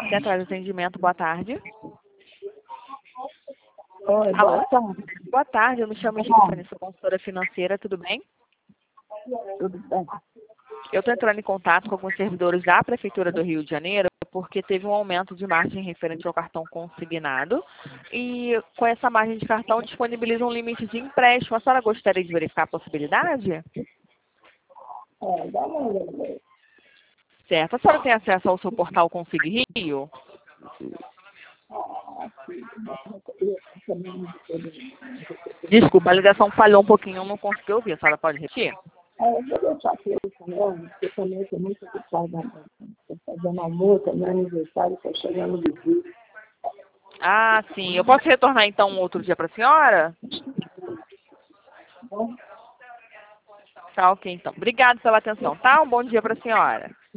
Central de Atendimento, boa tarde. Oi, Alô? boa tarde. Boa tarde, eu me chamo Stephanie, sou consultora financeira, tudo bem? Tudo bem? Eu estou entrando em contato com alguns servidores da Prefeitura do Rio de Janeiro porque teve um aumento de margem referente ao cartão consignado e com essa margem de cartão disponibiliza um limite de empréstimo. A senhora gostaria de verificar a possibilidade? Dá uma olhada. Certo. A senhora tem acesso ao seu portal Consigue Rio? Desculpa, a ligação falhou um pouquinho, eu não consegui ouvir. A senhora pode repetir? Eu vou deixar aqui também, porque também estou muito ocupada. Estou fazendo almoço, meu aniversário, está chegando de dia. Ah, sim. Eu posso retornar então um outro dia para a senhora? Tá ok, então. Obrigada pela atenção, tá? Um bom dia para a senhora.